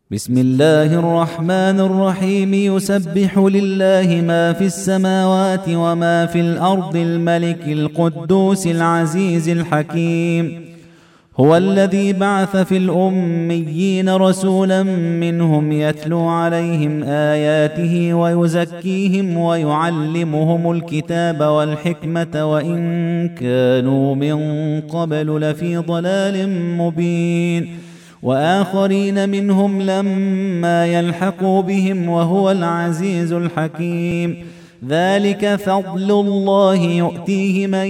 بسم الله الرحمن الرحيم. يسبح لله ما في السماوات وما في الأرض الملك القدوس العزيز الحكيم. هو الذي بعث في الأميين رسولا منهم يتلو عليهم آياته ويزكيهم ويعلمهم الكتاب والحكمة وإن كانوا من قبل لفي ضلال مبين، وآخرين منهم لما يلحقوا بهم وهو العزيز الحكيم. ذلك فضل الله يؤتيه من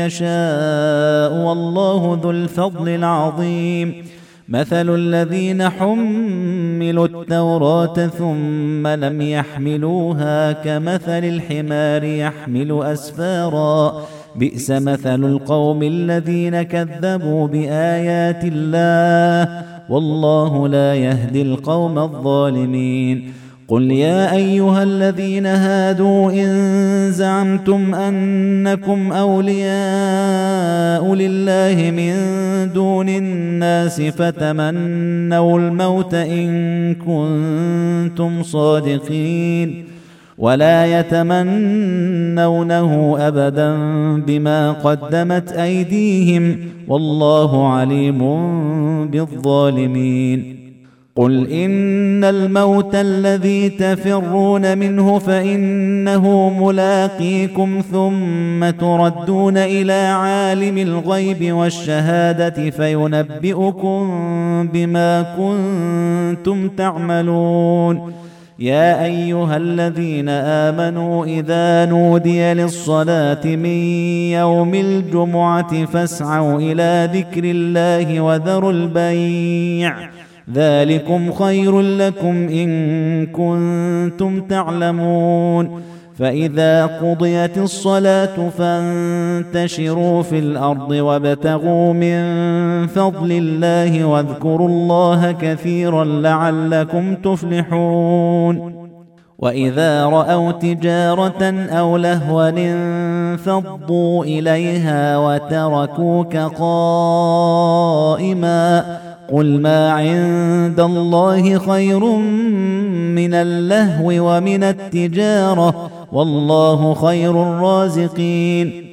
يشاء والله ذو الفضل العظيم. مثل الذين حملوا التوراة ثم لم يحملوها كمثل الحمار يحمل أسفارا، بئس مثل القوم الذين كذبوا بآيات الله والله لا يهدي القوم الظالمين. قل يا أيها الذين هادوا إن زعمتم أنكم أولياء لله من دون الناس فتمنوا الموت إن كنتم صادقين، ولا يتمنونه أبدا بما قدمت أيديهم والله عليم بالظالمين. قل إن الموت الذي تفرون منه فإنه ملاقيكم ثم تردون إلى عالم الغيب والشهادة فينبئكم بما كنتم تعملون. يا أيها الذين آمنوا إذا نودي للصلاة من يوم الجمعة فاسعوا إلى ذكر الله وذروا البيع، ذلكم خير لكم إن كنتم تعلمون. فإذا قضيت الصلاة فانتشروا في الأرض وابتغوا من فضل الله واذكروا الله كثيرا لعلكم تفلحون. وإذا رأوا تجارة أو لهوا انفضوا إليها وتركوك قائما، قل ما عند الله خير من اللهو ومن التجارة والله خير الرازقين.